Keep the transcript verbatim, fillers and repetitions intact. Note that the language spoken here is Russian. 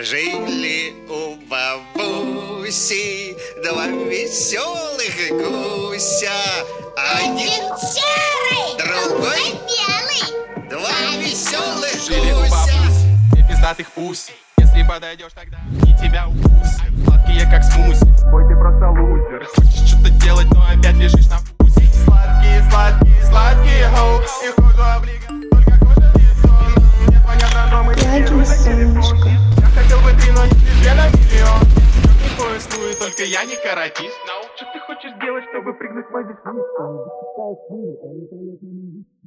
Жили у бабуси два веселых гуся. Один серый, другой белый. Два веселых Жили у гуся. бабусь, и пиздатых пусть. Если подойдешь, тогда и тебя укусят. Сладкие как смузи, ой, ты просто лузер. Хочешь что-то делать, но опять лежишь на пузе. Сладкие, сладкие, сладкие, хоу. И кожу облигать, только кожа не сон. Мне звонят рандомы, Ягин солнышко. я хотел бы три, но не две на миллион. Не повествую, только я не каратист. Нау, что ты хочешь делать, чтобы прыгнуть в мой весну?